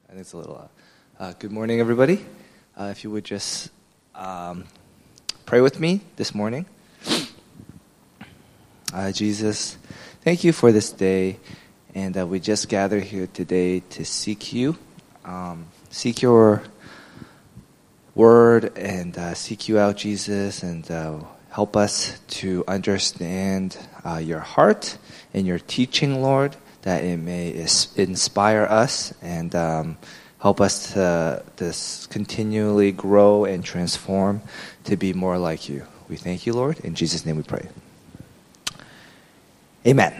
I think it's a little good morning, everybody. If you would just pray with me this morning. Jesus, thank you for this day, and we just gather here today to seek you, seek your word, and seek you out, Jesus, and help us to understand your heart and your teaching, Lord, that it may inspire us and help us to continually grow and transform to be more like you. We thank you, Lord. In Jesus' name we pray. Amen.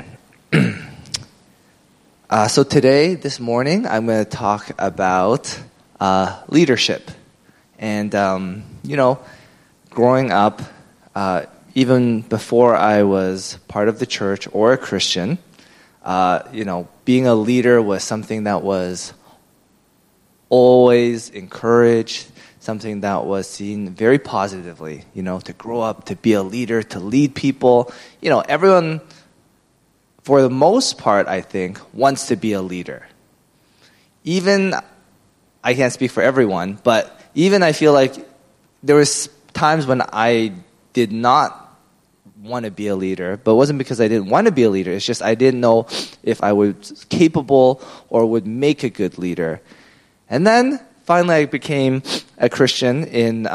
So today, this morning, I'm going to talk about leadership. And, growing up, even before I was part of the church or a Christian, being a leader was something that was always encouraged, something that was seen very positively, to grow up, to be a leader, to lead people. Everyone, for the most part, I think, wants to be a leader. Even, I can't speak for everyone, but even I feel like there was times when I did not want to be a leader, but it wasn't because I didn't want to be a leader. It's just I didn't know if I was capable or would make a good leader. And then finally I became a Christian in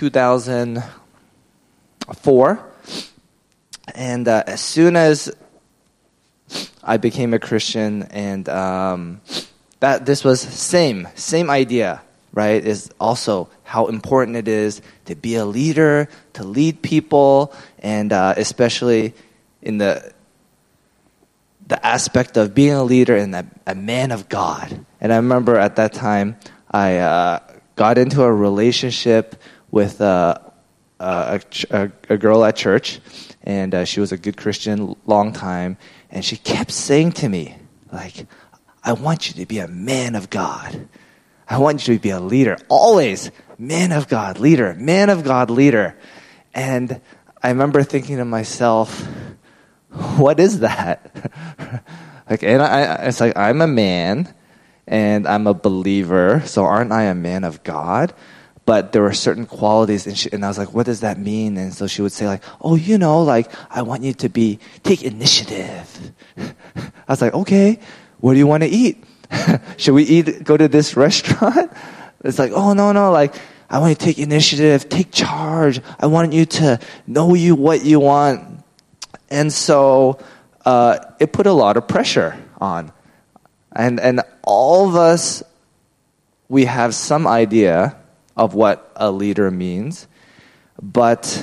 2004. And as soon as I became a Christian, and that this was same idea, right? Is also how important it is to be a leader, to lead people, and especially in the aspect of being a leader and a man of God. And I remember at that time, I got into a relationship with a girl at church, and she was a good Christian, long time, and she kept saying to me, like, I want you to be a man of God. I want you to be a leader. Always, man of God, leader, man of God, leader. And I remember thinking to myself, what is that? It's like, I'm a man, and I'm a believer, so aren't I a man of God? But there were certain qualities, and I was like, what does that mean? And so she would say, like, I want you to take initiative. I was like, okay, what do you want to eat? Should we go to this restaurant? It's like, oh, no, like, I want you to take initiative, take charge. I want you to know what you want. And so it put a lot of pressure on. And all of us, we have some idea of what a leader means. But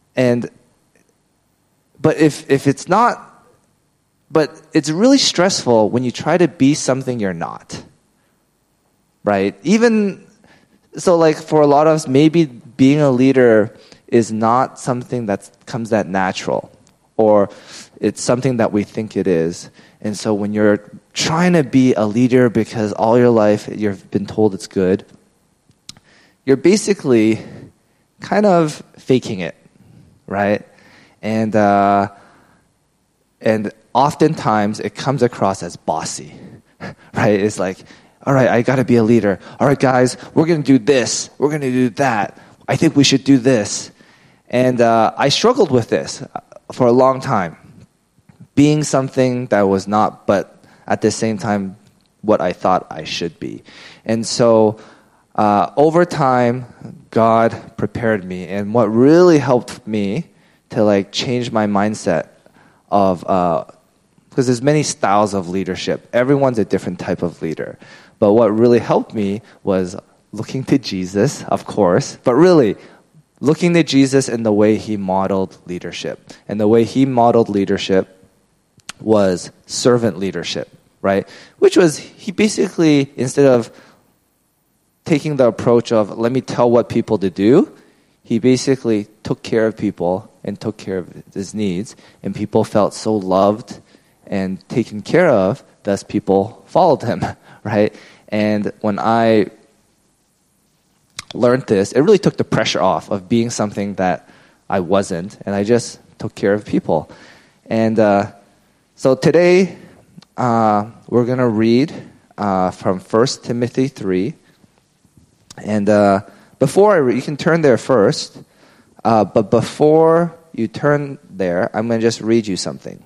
if it's not, but it's really stressful when you try to be something you're not, right? Even, so like for a lot of us, maybe being a leader is not something that comes that natural, or it's something that we think it is. And so when you're trying to be a leader because all your life you've been told it's good, you're basically kind of faking it, right? And oftentimes it comes across as bossy, right? It's like, all right, I got to be a leader. All right, guys, we're going to do this. We're going to do that. I think we should do this. And I struggled with this for a long time, being something that was not, but at the same time, what I thought I should be. And so over time, God prepared me. And what really helped me to change my mindset of, because there's many styles of leadership. Everyone's a different type of leader. But what really helped me was looking to Jesus, of course, but really looking to Jesus in the way he modeled leadership. And the way he modeled leadership was servant leadership, right? Which was, he basically, instead of taking the approach of, let me tell what people to do, he basically took care of people and took care of his needs, and people felt so loved and taken care of, thus people followed him, right? And when I learned this, it really took the pressure off of being something that I wasn't, and I just took care of people. And so today, we're going to read from 1 Timothy 3. And you can turn there first, but before you turn there, I'm going to just read you something.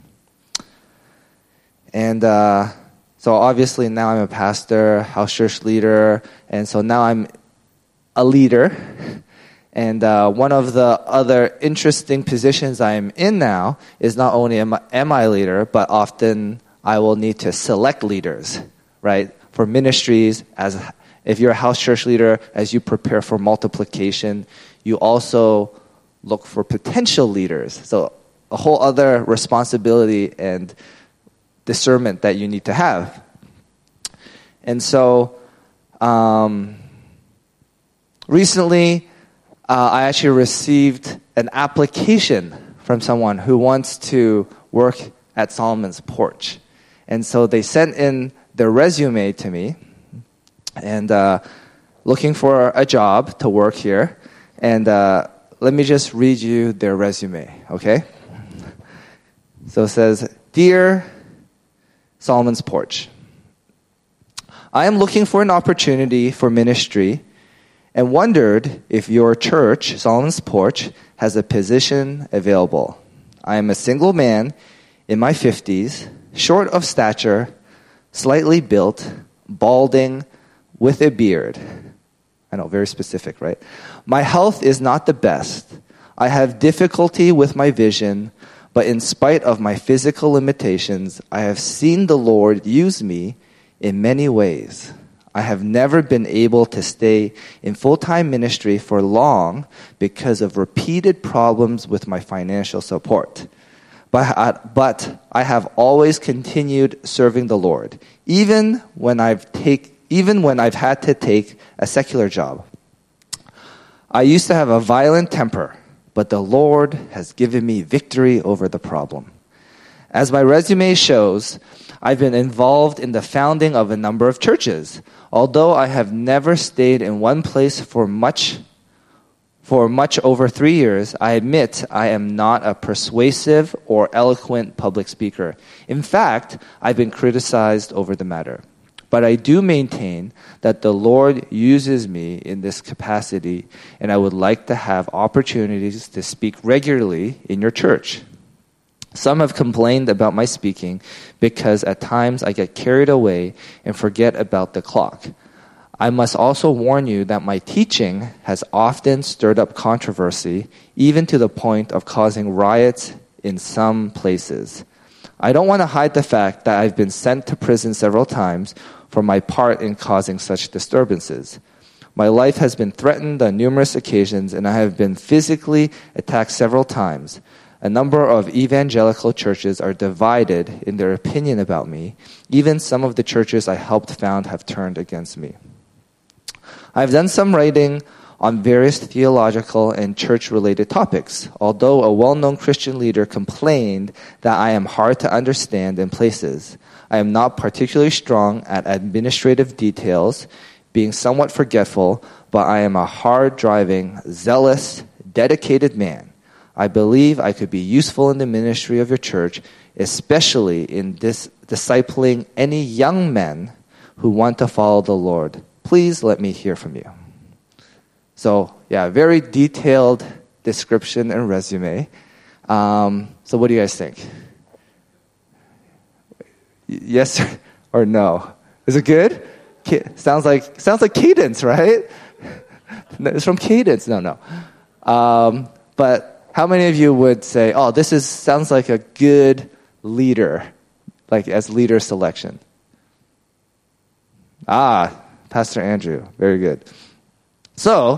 And so obviously now I'm a pastor, house church leader, and so now I'm a leader. And one of the other interesting positions I'm in now is not only am I a leader, but often I will need to select leaders, right? For ministries, if you're a house church leader, as you prepare for multiplication, you also look for potential leaders. So a whole other responsibility and discernment that you need to have. And so recently, I actually received an application from someone who wants to work at Solomon's Porch. And so they sent in their resume to me and looking for a job to work here. And let me just read you their resume, okay? So it says, Dear Solomon's Porch, I am looking for an opportunity for ministry and wondered if your church, Solomon's Porch, has a position available. I am a single man in my 50s, short of stature, slightly built, balding, with a beard. I know, very specific, right? My health is not the best. I have difficulty with my vision, but in spite of my physical limitations, I have seen the Lord use me in many ways. I have never been able to stay in full-time ministry for long because of repeated problems with my financial support. But I have always continued serving the Lord, even when I've had to take a secular job. I used to have a violent temper, but the Lord has given me victory over the problem. As my resume shows, I've been involved in the founding of a number of churches. Although I have never stayed in one place for much over 3 years, I admit I am not a persuasive or eloquent public speaker. In fact, I've been criticized over the matter. But I do maintain that the Lord uses me in this capacity, and I would like to have opportunities to speak regularly in your church. Some have complained about my speaking because at times I get carried away and forget about the clock. I must also warn you that my teaching has often stirred up controversy, even to the point of causing riots in some places. I don't want to hide the fact that I've been sent to prison several times for my part in causing such disturbances. My life has been threatened on numerous occasions, and I have been physically attacked several times. A number of evangelical churches are divided in their opinion about me. Even some of the churches I helped found have turned against me. I've done some writing on various theological and church-related topics. Although a well-known Christian leader complained that I am hard to understand in places, I am not particularly strong at administrative details, being somewhat forgetful, but I am a hard-driving, zealous, dedicated man. I believe I could be useful in the ministry of your church, especially in discipling any young men who want to follow the Lord. Please let me hear from you. So, yeah, very detailed description and resume. So what do you guys think? Yes or no? Is it good? Sounds like Cadence, right? It's from Cadence. No. But how many of you would say, "Oh, sounds like a good leader," like as leader selection? Pastor Andrew, very good. So,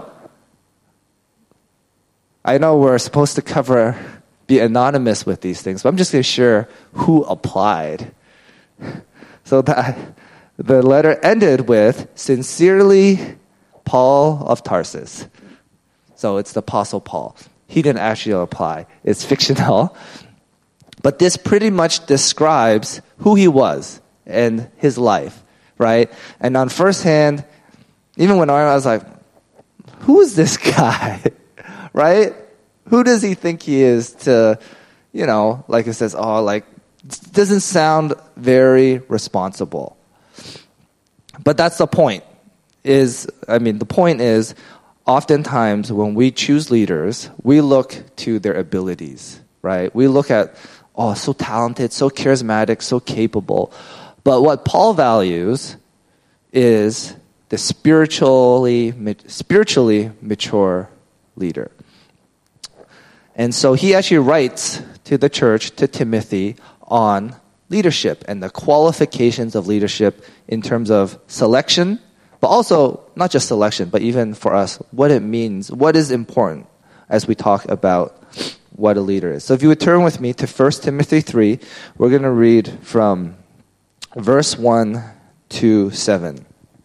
I know we're supposed to be anonymous with these things, but I'm just going to share who applied. So the letter ended with, "Sincerely, Paul of Tarsus." So it's the Apostle Paul. He didn't actually apply. It's fictional. But this pretty much describes who he was and his life, right? And on first hand, even when I was like, who is this guy, right? Who does he think he is to, like it says, doesn't sound very responsible. But that's the point. The point is, oftentimes when we choose leaders, we look to their abilities, right? We look at, so talented, so charismatic, so capable. But what Paul values is the spiritually mature leader. And so he actually writes to the church, to Timothy, on leadership and the qualifications of leadership in terms of selection, but also not just selection, but even for us, what it means, what is important as we talk about what a leader is. So if you would turn with me to 1 Timothy 3, we're going to read from verse 1 to 7.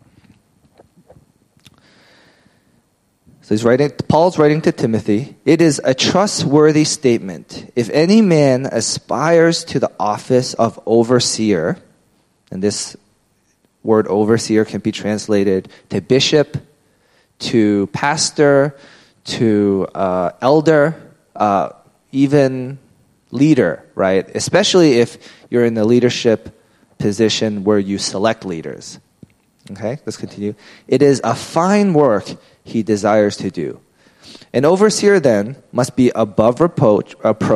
So Paul's writing to Timothy, "It is a trustworthy statement. If any man aspires to the office of overseer," and this word overseer can be translated to bishop, to pastor, to elder, even leader, right? Especially if you're in the leadership position where you select leaders. Okay, let's continue. "It is a fine work he desires to do. An overseer then must be above reproach,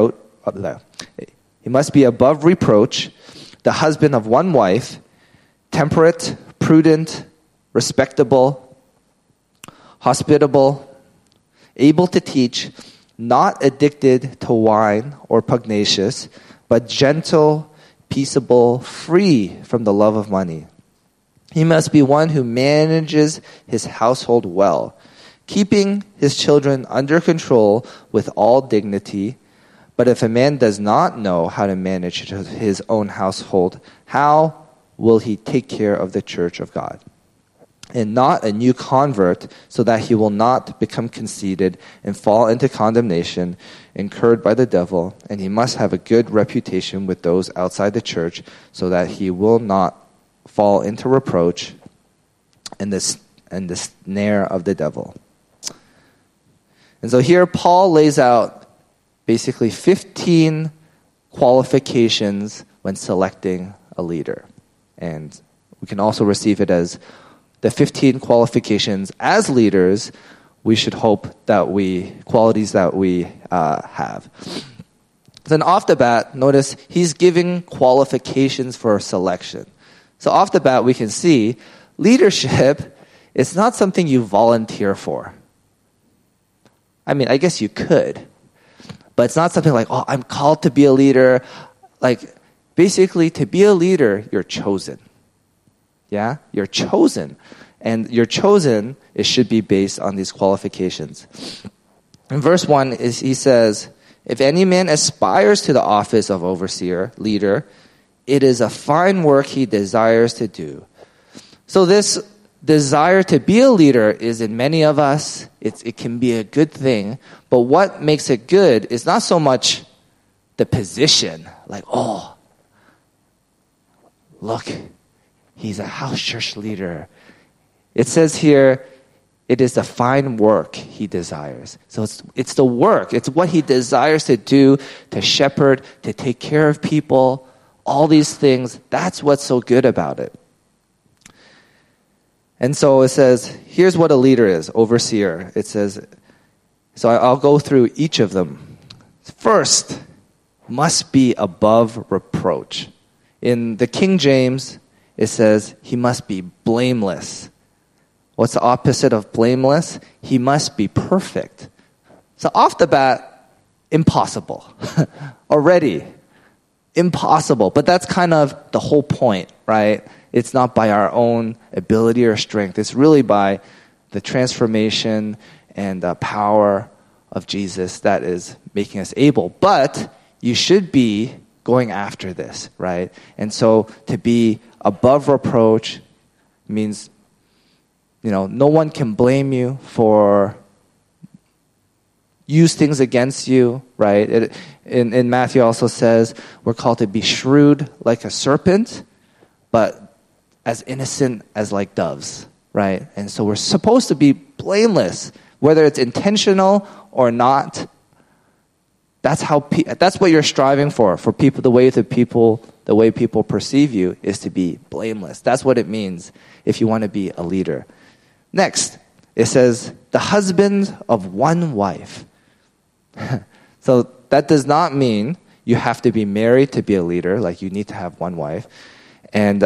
he must be above reproach, the husband of one wife, temperate, prudent, respectable, hospitable, able to teach, not addicted to wine or pugnacious, but gentle, peaceable, free from the love of money. He must be one who manages his household well, keeping his children under control with all dignity. But if a man does not know how to manage his own household, how will he take care of the church of God? And not a new convert, so that he will not become conceited and fall into condemnation incurred by the devil. And he must have a good reputation with those outside the church, so that he will not fall into reproach and the snare of the devil." And so here Paul lays out basically 15 qualifications when selecting a leader. And we can also receive it as the 15 qualifications as leaders we should hope that qualities that we have. Then off the bat, notice he's giving qualifications for selection. So off the bat, we can see leadership is not something you volunteer for. I guess you could, but it's not something like, I'm called to be a leader. Basically, to be a leader, you're chosen. Yeah? You're chosen. And you're chosen, it should be based on these qualifications. In verse 1, he says, "If any man aspires to the office of overseer, leader, it is a fine work he desires to do." So this desire to be a leader is in many of us. It can be a good thing. But what makes it good is not so much the position. Look, he's a house church leader. It says here, it is the fine work he desires. So it's the work. It's what he desires to do, to shepherd, to take care of people. All these things, that's what's so good about it. And so it says, here's what a leader is, overseer. It says, so I'll go through each of them. First, must be above reproach. In the King James, it says, he must be blameless. What's the opposite of blameless? He must be perfect. So off the bat, impossible. Already. Impossible. But that's kind of the whole point, right? It's not by our own ability or strength. It's really by the transformation and the power of Jesus that is making us able. But you should be going after this, right? And so to be above reproach means, no one can blame you for use things against you, right? In Matthew also says we're called to be shrewd like a serpent, but as innocent as like doves, right? And so we're supposed to be blameless, whether it's intentional or not. That's what you're striving for people. The way people perceive you is to be blameless. That's what it means. if you want to be a leader. Next, it says, the husband of one wife. So that does not mean you have to be married to be a leader, like you need to have one wife. And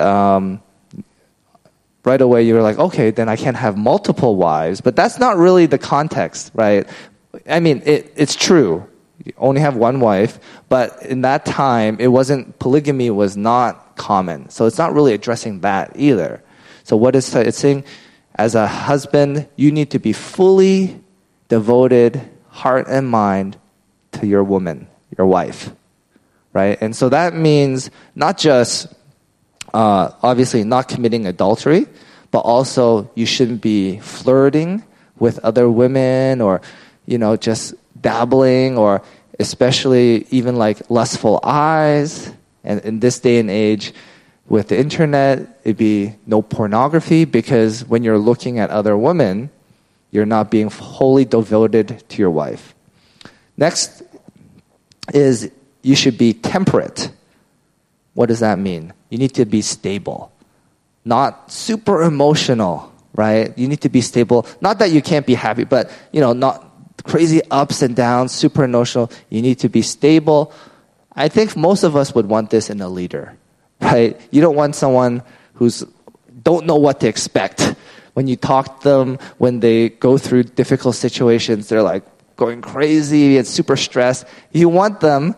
right away you're like, okay, then I can't have multiple wives. But that's not really the context, right? I mean, it's true. You only have one wife, but in that time, polygamy was not common. So it's not really addressing that either. So what it's saying, as a husband, you need to be fully devoted, heart and mind, to your woman, your wife, right? And so that means not just, obviously not committing adultery, but also you shouldn't be flirting with other women or, just dabbling, or especially even like lustful eyes. And in this day and age, with the internet, it'd be no pornography, because when you're looking at other women, you're not being wholly devoted to your wife. Next is you should be temperate. What does that mean? You need to be stable, not super emotional, right? You need to be stable. Not that you can't be happy, but, not crazy ups and downs, super emotional. You need to be stable. I think most of us would want this in a leader, right? You don't want someone who's don't know what to expect. When you talk to them, when they go through difficult situations, they're like going crazy and super stressed. You want them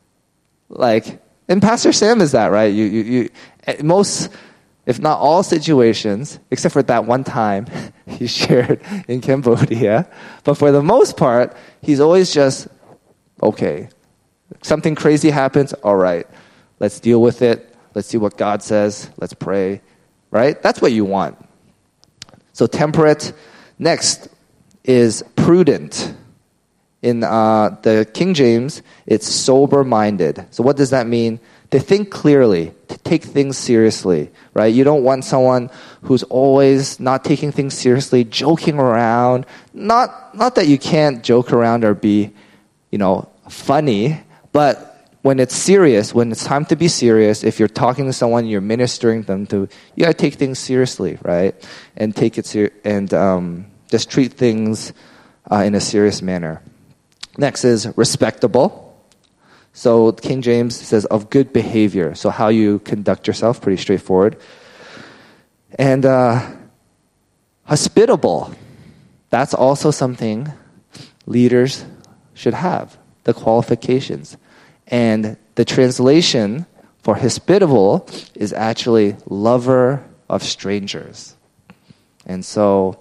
and Pastor Sam is that, right? You most, if not all situations, except for that one time he shared in Cambodia, but for the most part, he's always just, okay, something crazy happens, all right, let's deal with it. Let's see what God says. Let's pray, right? That's what you want. So temperate. Next is prudent. In the King James, it's sober-minded. So what does that mean? To think clearly, to take things seriously, right? You don't want someone who's always not taking things seriously, joking around. Not that you can't joke around or be, funny, but when it's serious, when it's time to be serious, if you're talking to someone, you're ministering them to, you gotta take things seriously, right? And take it just treat things in a serious manner. Next is respectable. So King James says of good behavior. So how you conduct yourself, pretty straightforward. And hospitable. That's also something leaders should have, the qualifications. And the translation for hospitable is actually lover of strangers. And so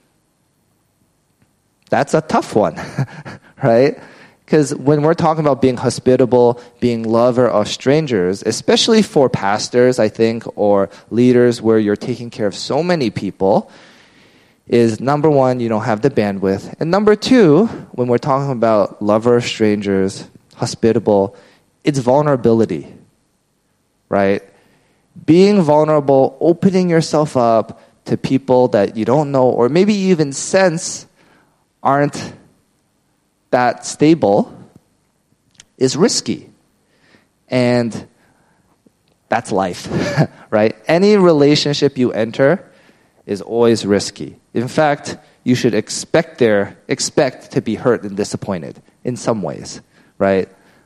that's a tough one, right? Because when we're talking about being hospitable, being lover of strangers, especially for pastors, I think, or leaders where you're taking care of so many people, is number one, you don't have the bandwidth. And number two, when we're talking about lover of strangers, hospitable, it's vulnerability, right? Being vulnerable, opening yourself up to people that you don't know, or maybe you even sense aren't that stable, is risky. And that's life, right? Any relationship you enter is always risky. In fact, you should expect to be hurt and disappointed in some ways, right?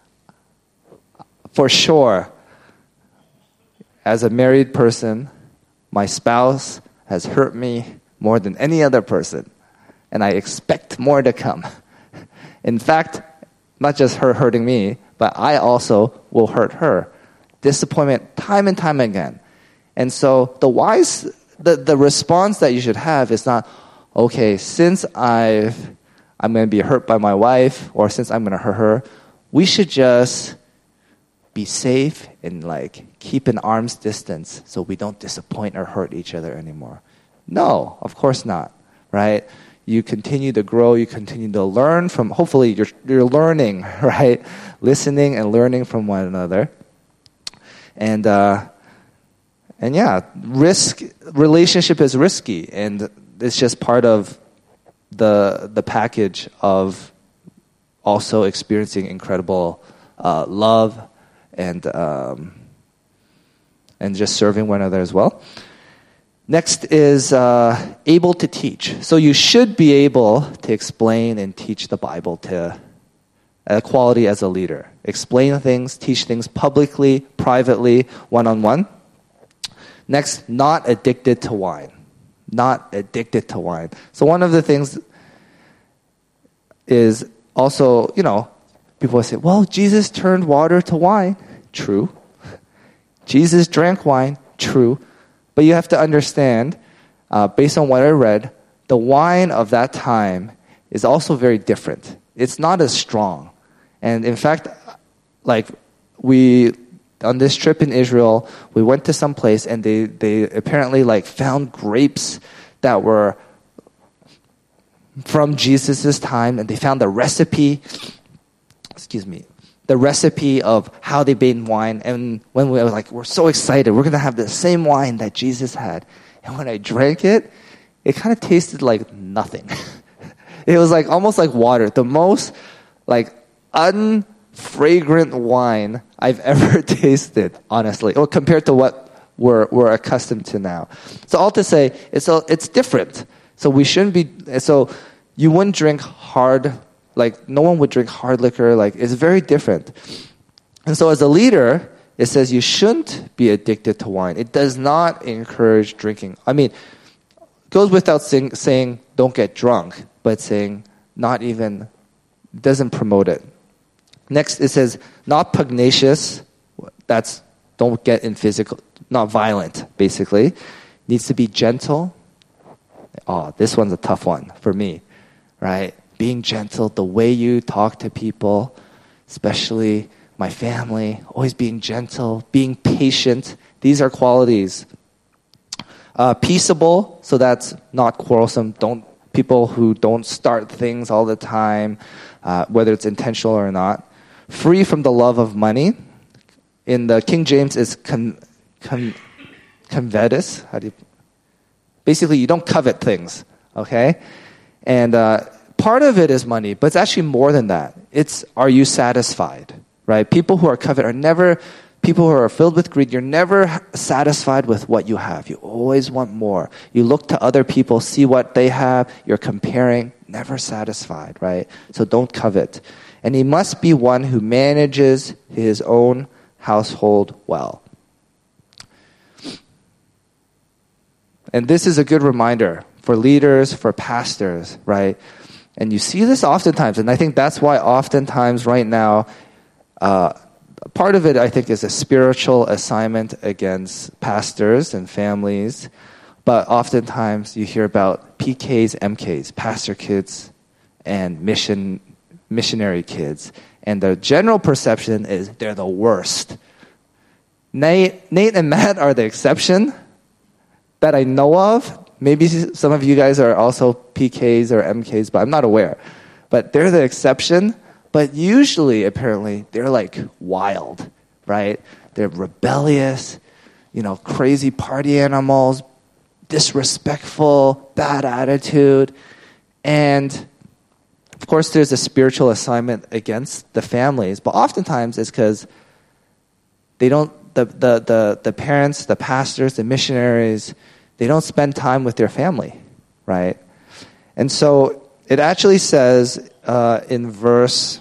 For sure, as a married person, my spouse has hurt me more than any other person, and I expect more to come. In fact, not just her hurting me, but I also will hurt her. Disappointment time and time again. And so the response that you should have is not, okay, since I'm going to be hurt by my wife, or since I'm going to hurt her, we should just be safe and keep an arm's distance so we don't disappoint or hurt each other anymore. No, of course not, right? You continue to grow, you continue to learn from, hopefully you're learning, right? Listening and learning from one another. And yeah, relationship is risky, and it's just part of the package of also experiencing incredible love and just serving one another as well. Next is able to teach. So you should be able to explain and teach the Bible to a quality as a leader. Explain things, teach things publicly, privately, one-on-one. Next, not addicted to wine. Not addicted to wine. So one of the things is also, people say, well, Jesus turned water to wine. True. Jesus drank wine. True. But you have to understand, based on what I read, the wine of that time is also very different. It's not as strong. And in fact, on this trip in Israel, we went to some place and they apparently found grapes that were from Jesus' time, and they found the recipe of how they made wine. And when we were we're so excited, we're going to have the same wine that Jesus had. And when I drank it, it kind of tasted like nothing. It was almost like water. The most unfragrant wine I've ever tasted, honestly, or compared to what we're accustomed to now. So all to say, it's different. So we shouldn't be. So you wouldn't drink hard. No one would drink hard liquor. It's very different. And so as a leader, it says you shouldn't be addicted to wine. It does not encourage drinking. I mean, it goes without saying don't get drunk, but saying doesn't promote it. Next, it says not pugnacious. That's don't get in physical, not violent, basically. Needs to be gentle. Oh, this one's a tough one for me, right? Being gentle, the way you talk to people, especially my family, always being gentle, being patient. These are qualities. Peaceable, so that's not quarrelsome. People who don't start things all the time, whether it's intentional or not. Free from the love of money. In the King James, is covetous. Basically, you don't covet things, okay? And part of it is money, but it's actually more than that. It's, are you satisfied, right? People who are covet are never, people who are filled with greed, you're never satisfied with what you have. You always want more. You look to other people, see what they have, you're comparing, never satisfied, right? So don't covet. And he must be one who manages his own household well. And this is a good reminder for leaders, for pastors, right? And you see this oftentimes, and I think that's why oftentimes right now, part of it, I think, is a spiritual assignment against pastors and families, but oftentimes you hear about PKs, MKs, pastor kids, and missionary kids, and the general perception is they're the worst. Nate and Matt are the exception that I know of. Maybe some of you guys are also PKs or MKs, but I'm not aware. But they're the exception. But usually, apparently, they're wild, right? They're rebellious, crazy party animals, disrespectful, bad attitude. And of course, there's a spiritual assignment against the families, but oftentimes it's because they don't, the parents, the pastors, the missionaries, they don't spend time with their family, right? And so it actually says in verse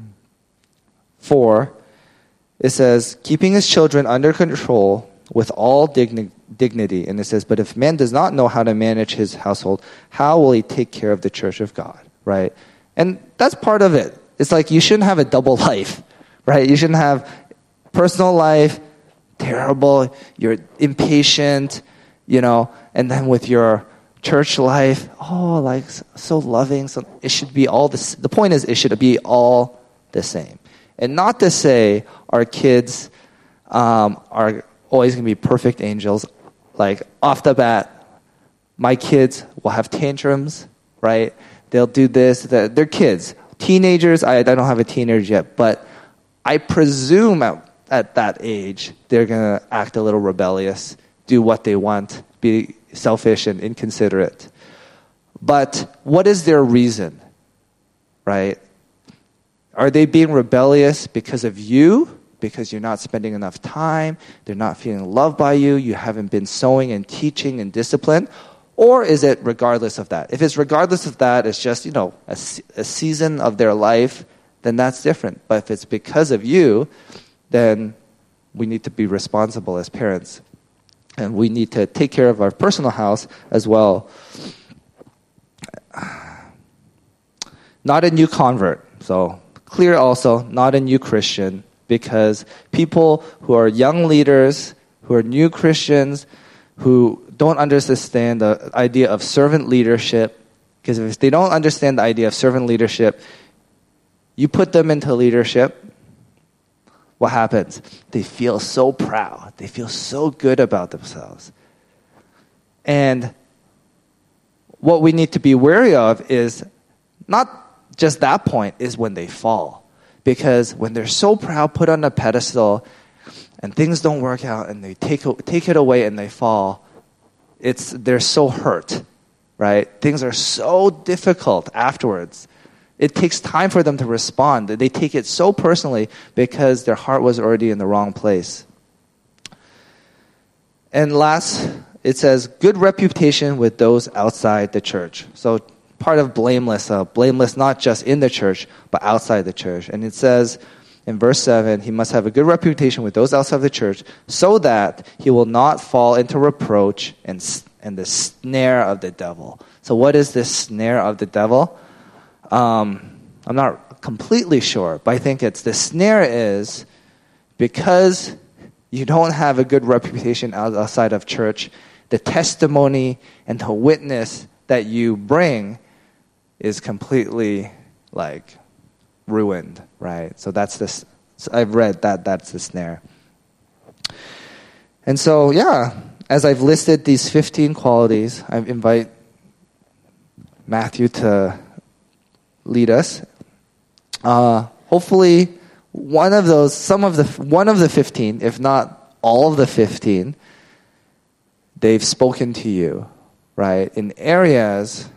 4, it says, keeping his children under control with all dignity. And it says, but if man does not know how to manage his household, how will he take care of the church of God, right? And that's part of it. It's you shouldn't have a double life, right? You shouldn't have personal life, terrible, you're impatient, and then with your church life, so loving. So it should be all this. The point is, it should be all the same. And not to say our kids are always going to be perfect angels. Off the bat, my kids will have tantrums, right? They'll do this. They're kids. Teenagers, I don't have a teenager yet, but I presume at that age, they're going to act a little rebellious, do what they want, be selfish and inconsiderate. But what is their reason, right? Are they being rebellious because of you, because you're not spending enough time, they're not feeling loved by you, you haven't been sowing and teaching and discipline? Or is it regardless of that? If it's regardless of that, it's just, a season of their life, then that's different. But if it's because of you, then we need to be responsible as parents. And we need to take care of our personal house as well. Not a new convert. So clear also, not a new Christian. Because people who are young leaders, who are new Christians, who don't understand the idea of servant leadership, because if they don't understand the idea of servant leadership, you put them into leadership, what happens? They feel so proud. They feel so good about themselves. And what we need to be wary of is not just that point, is when they fall. Because when they're so proud, put on a pedestal, and things don't work out, and they take it away and they fall, they're so hurt, right? Things are so difficult afterwards. It takes time for them to respond. They take it so personally because their heart was already in the wrong place. And last, it says, good reputation with those outside the church. So part of blameless not just in the church, but outside the church. And it says in verse 7, he must have a good reputation with those outside the church so that he will not fall into reproach and the snare of the devil. So what is this snare of the devil? I'm not completely sure, but I think the snare is because you don't have a good reputation outside of church, the testimony and the witness that you bring is completely ruined, right? So that's this. So I've read that's the snare. And so, as I've listed these 15 qualities, I invite Matthew to lead us. Hopefully, one of the 15, if not all of the 15, they've spoken to you, right? In areas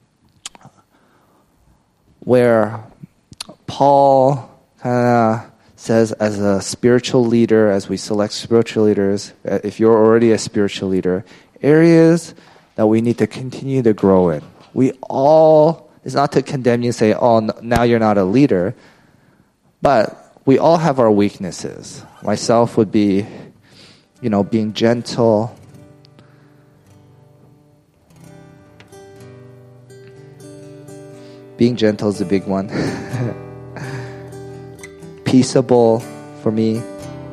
where Paul kind of says, as a spiritual leader, as we select spiritual leaders, if you're already a spiritual leader, areas that we need to continue to grow in. It's not to condemn you and say, oh, now you're not a leader, but we all have our weaknesses. Myself would be, being gentle. Being gentle is a big one. Peaceable for me.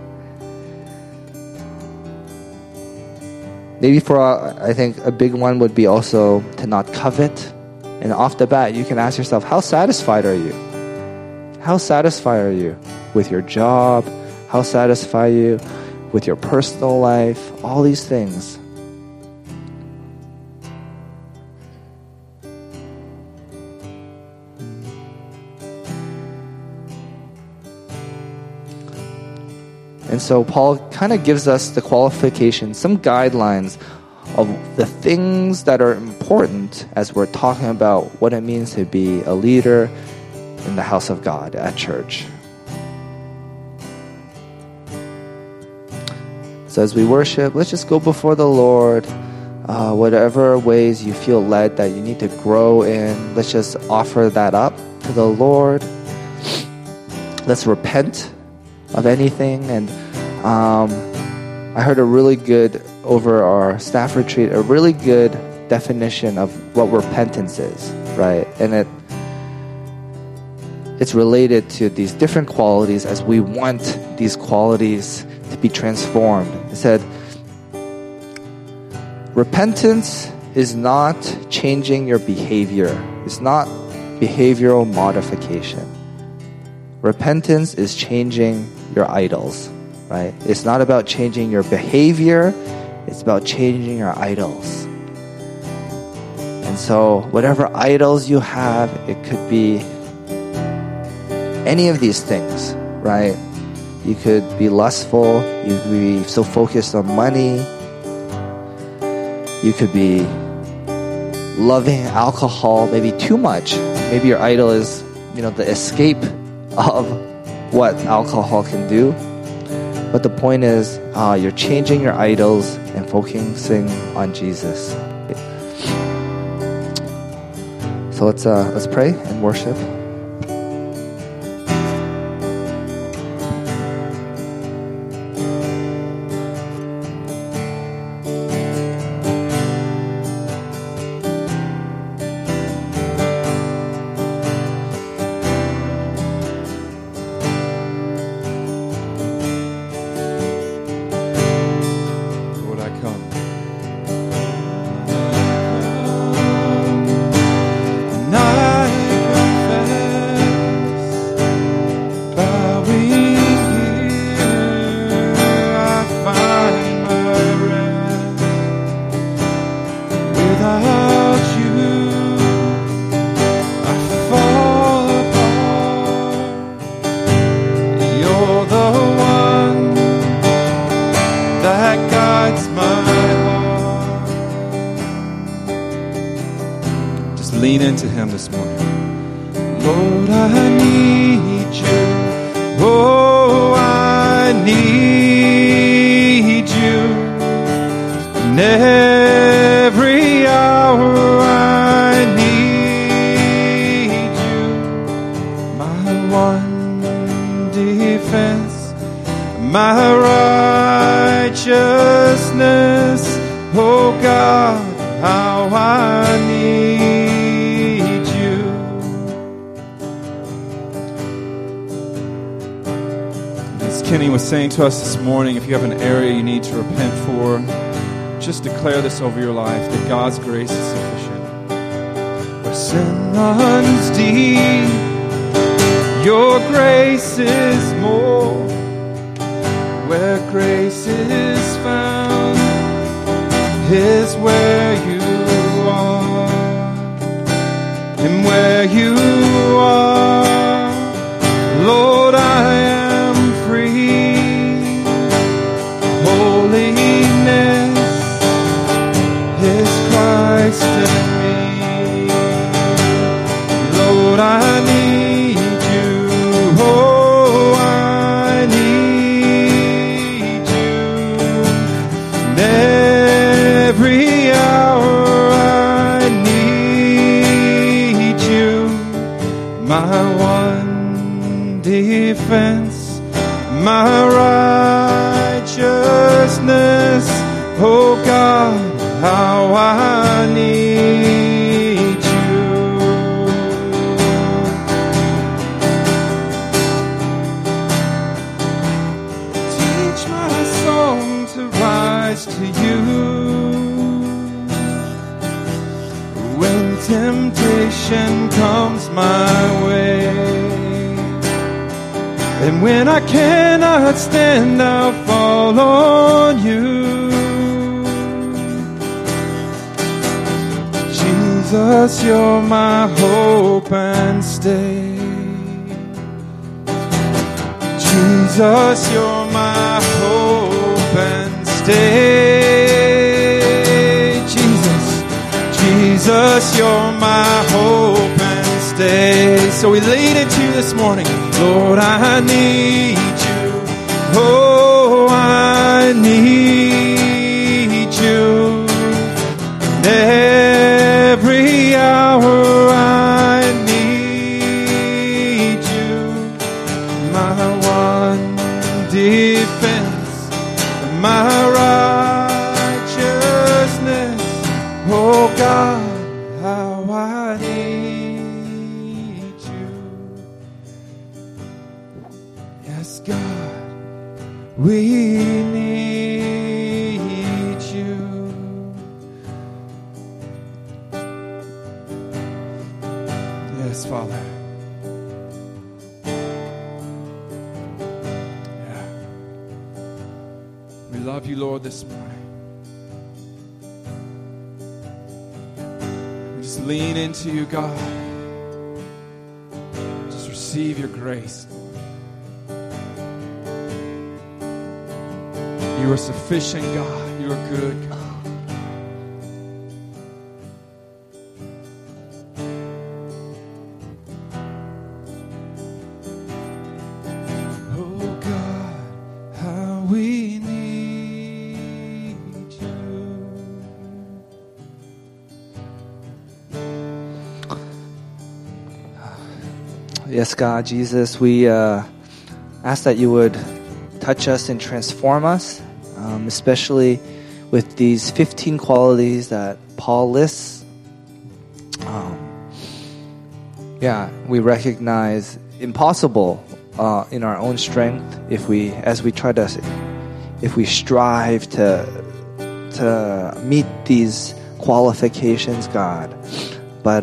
Maybe I think a big one would be also to not covet. And off the bat, you can ask yourself, how satisfied are you? How satisfied are you with your job? How satisfied are you with your personal life? All these things. And so Paul kind of gives us the qualifications, some guidelines of the things that are important as we're talking about what it means to be a leader in the house of God at church. So as we worship, let's just go before the Lord. Whatever ways you feel led that you need to grow in, let's just offer that up to the Lord. Let's repent of anything. And I heard over our staff retreat, a really good definition of what repentance is, right? And it's related to these different qualities as we want these qualities to be transformed. It said, repentance is not changing your behavior. It's not behavioral modification. Repentance is changing your idols, right? It's not about changing your behavior. It's about changing your idols. And so whatever idols you have, it could be any of these things, right? You could be lustful. You could be so focused on money. You could be loving alcohol, maybe too much. Maybe your idol is, the escape of what alcohol can do. But the point is, you're changing your idols and focusing on Jesus. So let's pray and worship. Lean into Him this morning. Lord, I need You. Oh, I need You. In every hour I need You. My one defense, my righteousness. Oh God, how I need Kenny was saying to us this morning, if you have an area you need to repent for, just declare this over your life, that God's grace is sufficient. Where sin runs deep, Your grace is more. Where grace is found is where You are. And where You are, Lord, I am Christ in me. Lord, I need You. Oh, I need You. In every hour I need You. My one defense, my righteousness. Oh God, how I need You. Teach my song to rise to You. When temptation comes my way, and when I cannot stand, I'll fall on You. Jesus, You're my hope and stay. Jesus, You're my hope and stay. Jesus, You're my hope and stay. So we lean into You this morning. Lord, I need You. Oh, I need You. Every hour I need You. My one defense, my righteousness. Oh God, how I need You. Yes, God, we need You. Yes, Father. Yeah. We love You, Lord, this morning. We just lean into You, God. Just receive Your grace, Lord. You are sufficient, God. You are good, God. Oh God, how Yes, God, Jesus, we ask that you would touch us and transform us, especially with these 15 qualities that Paul lists. We recognize impossible in our own strength if we strive to meet these qualifications, God. But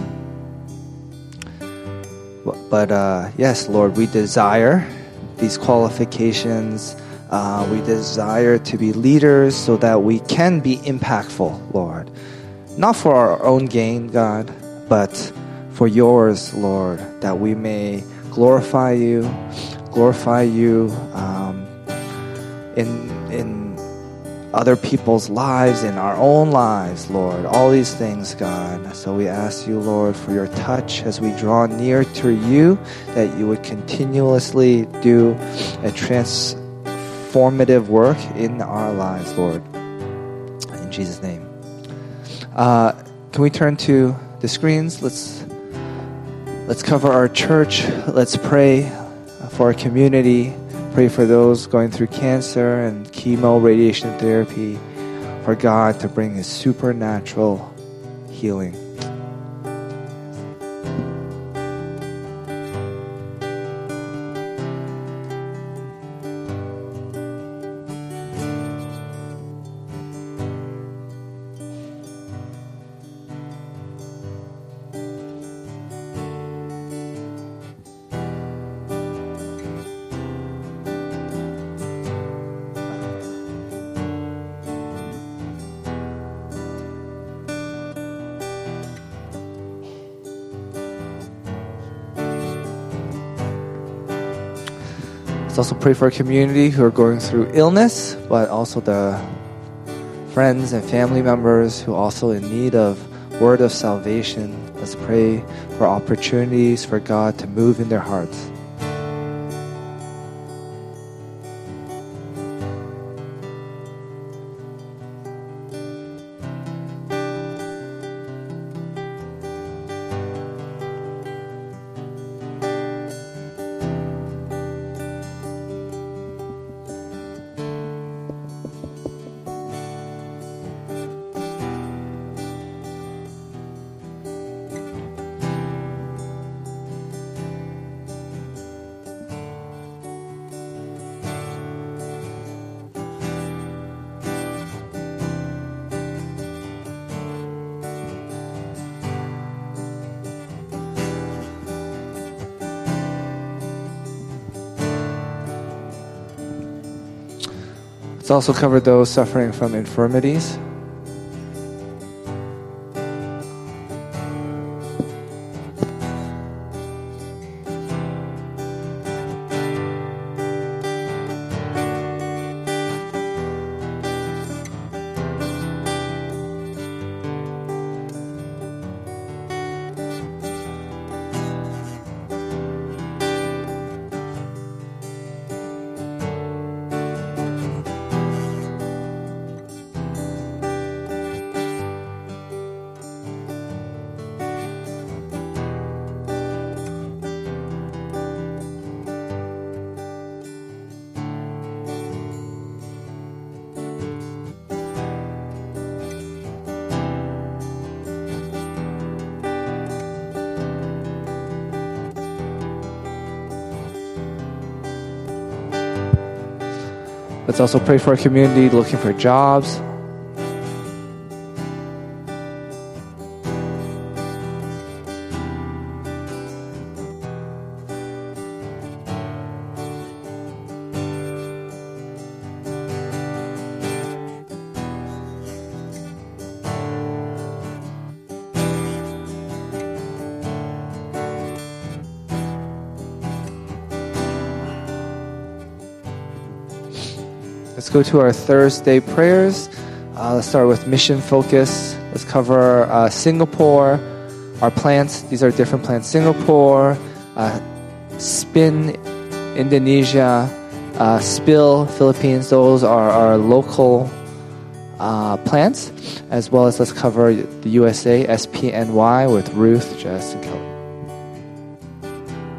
yes, Lord, we desire these qualifications. We desire to be leaders so that we can be impactful, Lord. Not for our own gain, God, but for yours, Lord, that we may glorify you in other people's lives, in our own lives, Lord. All these things, God. So we ask you, Lord, for your touch as we draw near to you, that you would continuously do a transformative work in our lives, Lord. In Jesus' name. Can we turn to the screens? Let's cover our church. Let's pray for our community. Pray for those going through cancer and chemo, radiation therapy, for God to bring His supernatural healing. Also pray for our community who are going through illness, but also the friends and family members who are also in need of word of salvation. Let's pray for opportunities for God to move in their hearts. Let's also cover those suffering from infirmities. Let's also pray for our community looking for jobs. Let's go to our Thursday prayers. Let's start with mission focus. Let's cover Singapore, our plants. These are different plants. Singapore, Spin, Indonesia, Spill, Philippines. Those are our local plants. As well as let's cover the USA, SPNY, with Ruth, Jess, and Kelly.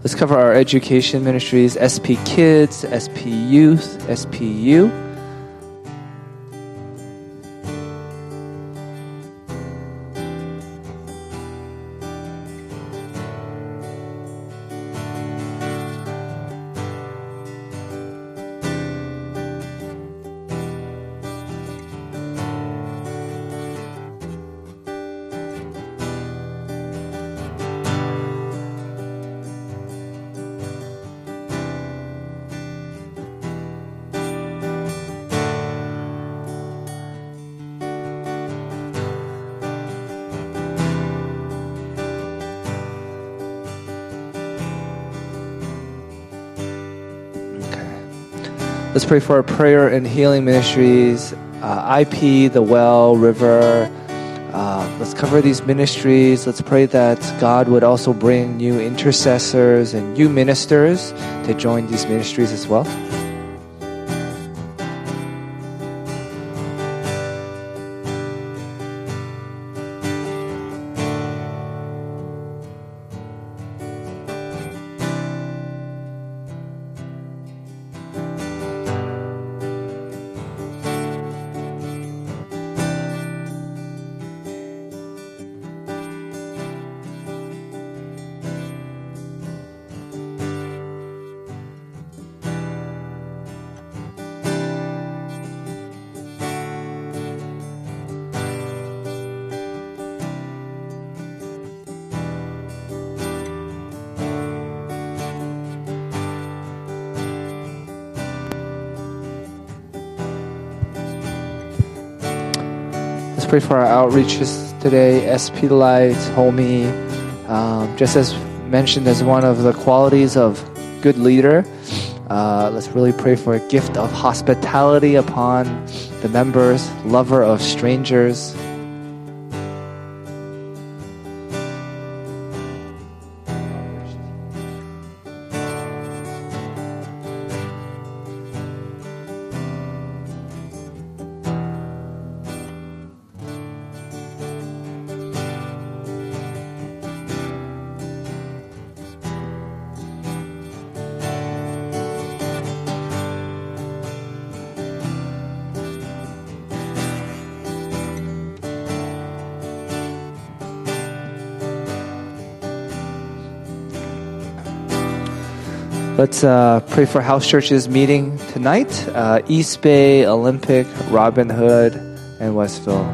Let's cover our education ministries, SP Kids, SP Youth, SPU. Let's pray for our prayer and healing ministries, IP, The Well, River. Let's cover these ministries. Let's pray that God would also bring new intercessors and new ministers to join these ministries as well. Let's pray for our outreaches today. SP Light, Homie, just as mentioned as one of the qualities of good leader, let's really pray for a gift of hospitality upon the members, lover of strangers. Let's pray for house churches meeting tonight. East Bay, Olympic, Robin Hood, and Westville.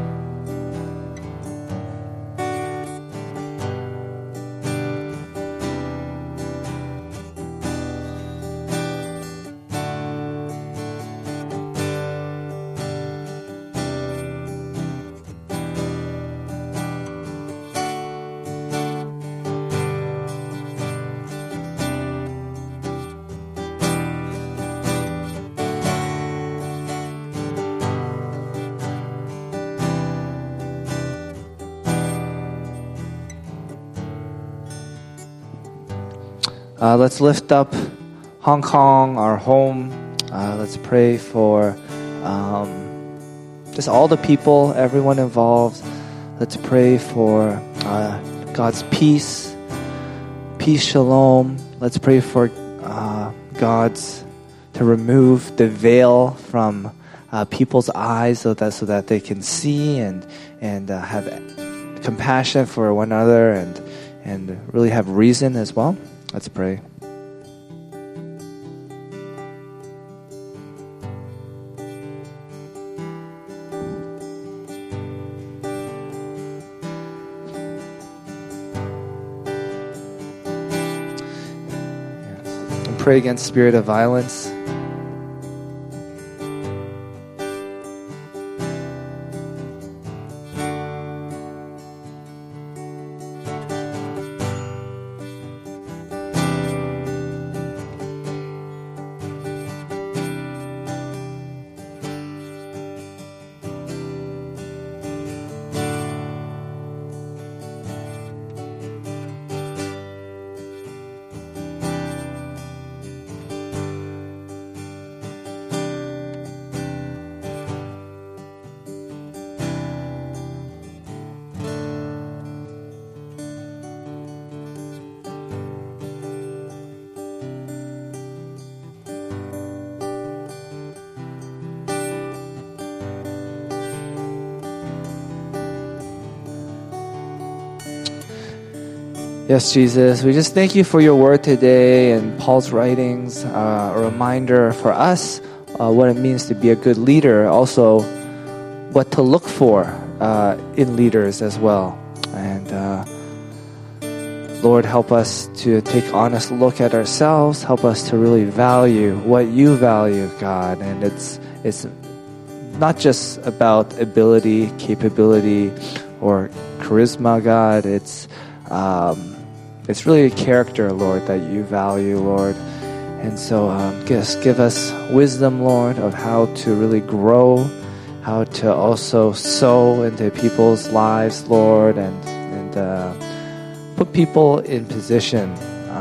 Let's lift up Hong Kong, our home. Let's pray for just all the people, everyone involved. Let's pray for God's peace, shalom. Let's pray for God's to remove the veil from people's eyes so that they can see and have compassion for one another and really have reason as well. Let's pray. And pray against spirit of violence. Yes, Jesus, we just thank you for your word today and Paul's writings, a reminder for us what it means to be a good leader, also what to look for in leaders as well. And Lord, help us to take honest look at ourselves. Help us to really value what you value, God. And it's not just about ability, capability, or charisma, God. It's really a character, Lord, that you value, Lord. And so just give us wisdom, Lord, of how to really grow, how to also sow into people's lives, Lord, and put people in position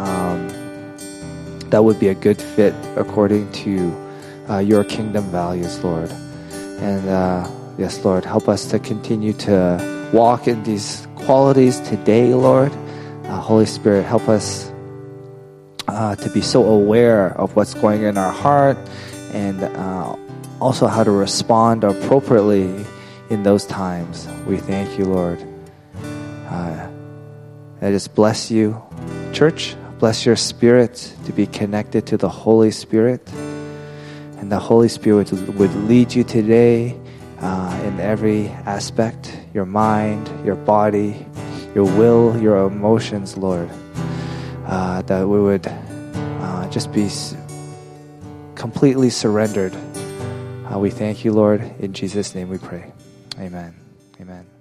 that would be a good fit according to your kingdom values, Lord. And yes, Lord, help us to continue to walk in these qualities today, Lord. Holy Spirit, help us to be so aware of what's going in our heart and also how to respond appropriately in those times. We thank you, Lord. I just bless you, church. Bless your spirit to be connected to the Holy Spirit. And the Holy Spirit would lead you today in every aspect, your mind, your body, your will, your emotions, Lord. That we would just be completely surrendered. We thank you, Lord. In Jesus' name we pray. Amen. Amen.